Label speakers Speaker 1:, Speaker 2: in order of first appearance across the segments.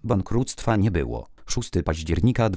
Speaker 1: Bankructwa nie było. 6 października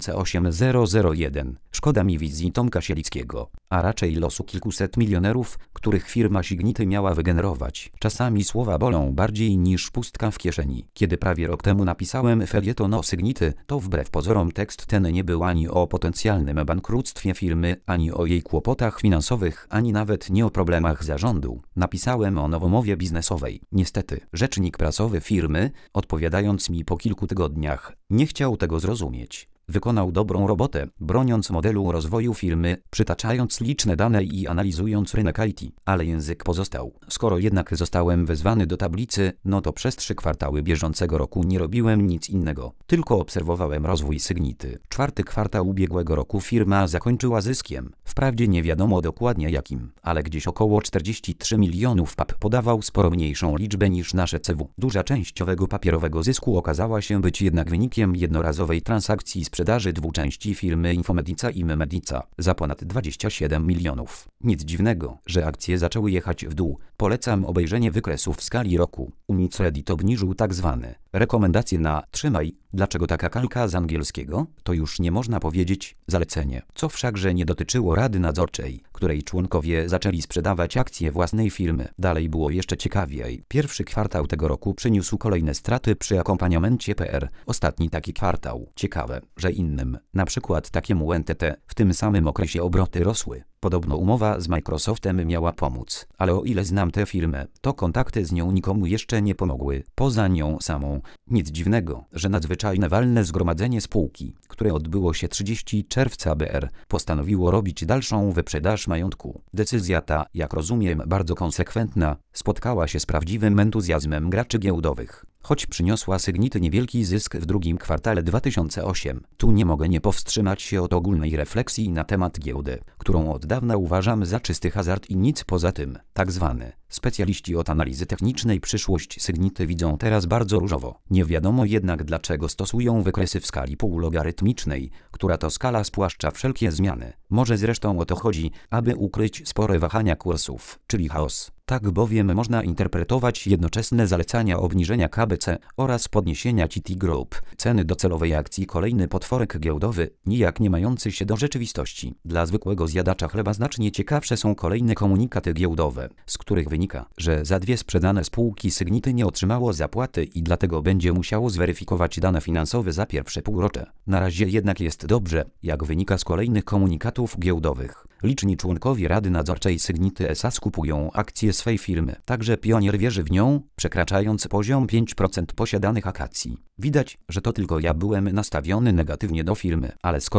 Speaker 1: 2008 Szkoda mi wizji Tomka Sielickiego, a raczej losu kilkuset milionerów, których firma Signity miała wygenerować. Czasami słowa bolą bardziej niż pustka w kieszeni. Kiedy prawie rok temu napisałem felieton o Signity, to wbrew pozorom tekst ten nie był ani o potencjalnym bankructwie firmy, ani o jej kłopotach finansowych, ani nawet nie o problemach zarządu. Napisałem o nowomowie biznesowej. Niestety, rzecznik prasowy firmy, odpowiadając mi po kilku tygodniach, nie chciał tego zrozumieć. Wykonał dobrą robotę, broniąc modelu rozwoju firmy, przytaczając liczne dane i analizując rynek IT, ale język pozostał. Skoro jednak zostałem wezwany do tablicy, no to przez 3 kwartały bieżącego roku nie robiłem nic innego, tylko obserwowałem rozwój Signity. 4. kwartał ubiegłego roku firma zakończyła zyskiem. Wprawdzie nie wiadomo dokładnie jakim, ale gdzieś około 43 milionów. PAP podawał sporo mniejszą liczbę niż nasze CW. Duża część owego papierowego zysku okazała się być jednak wynikiem jednorazowej transakcji sprzedaży 2 części firmy Infomedica i Memedica za ponad 27 milionów. Nic dziwnego, że akcje zaczęły jechać w dół. Polecam obejrzenie wykresów w skali roku. Unicredit obniżył tzw. rekomendacje na trzymaj. Dlaczego taka kalka z angielskiego? To już nie można powiedzieć zalecenie. Co wszakże nie dotyczyło Rady Nadzorczej, której członkowie zaczęli sprzedawać akcje własnej firmy. Dalej było jeszcze ciekawiej. 1. kwartał tego roku przyniósł kolejne straty przy akompaniamencie PR. Ostatni taki kwartał. Ciekawe, że innym, na przykład takiemu NTT, w tym samym okresie obroty rosły. Podobno umowa z Microsoftem miała pomóc, ale o ile znam tę firmę, to kontakty z nią nikomu jeszcze nie pomogły, poza nią samą. Nic dziwnego, że nadzwyczajne walne zgromadzenie spółki, które odbyło się 30 czerwca BR, postanowiło robić dalszą wyprzedaż majątku. Decyzja ta, jak rozumiem, bardzo konsekwentna, spotkała się z prawdziwym entuzjazmem graczy giełdowych. Choć przyniosła Signity niewielki zysk w 2. kwartale 2008, tu nie mogę nie powstrzymać się od ogólnej refleksji na temat giełdy, którą od dawna uważam za czysty hazard i nic poza tym. Tak zwany specjaliści od analizy technicznej przyszłość Signity widzą teraz bardzo różowo. Nie wiadomo jednak dlaczego stosują wykresy w skali półlogarytmicznej, która to skala spłaszcza wszelkie zmiany. Może zresztą o to chodzi, aby ukryć spore wahania kursów, czyli chaos. Tak bowiem można interpretować jednoczesne zalecania obniżenia KBC oraz podniesienia TT Group, ceny docelowej akcji. Kolejny potworek giełdowy, nijak nie mający się do rzeczywistości. Dla zwykłego zjadacza chleba znacznie ciekawsze są kolejne komunikaty giełdowe, z których wynika, że za 2 sprzedane spółki Signity nie otrzymało zapłaty i dlatego będzie musiało zweryfikować dane finansowe za pierwsze półrocze. Na razie jednak jest dobrze, jak wynika z kolejnych komunikatów giełdowych. Liczni członkowie Rady Nadzorczej Signity SA skupują akcje swej firmy. Także Pionier wierzy w nią, przekraczając poziom 5% posiadanych akcji. Widać, że to tylko ja byłem nastawiony negatywnie do firmy, ale skoro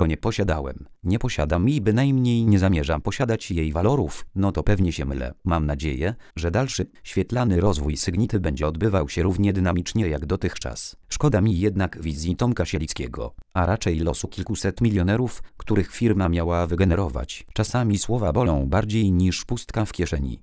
Speaker 1: nie posiadam i bynajmniej nie zamierzam posiadać jej walorów, no to pewnie się mylę. Mam nadzieję, że dalszy, świetlany rozwój Signity będzie odbywał się równie dynamicznie jak dotychczas. Szkoda mi jednak wizji Tomka Sielickiego, a raczej losu kilkuset milionerów, których firma miała wygenerować. Czasami słowa bolą bardziej niż pustka w kieszeni.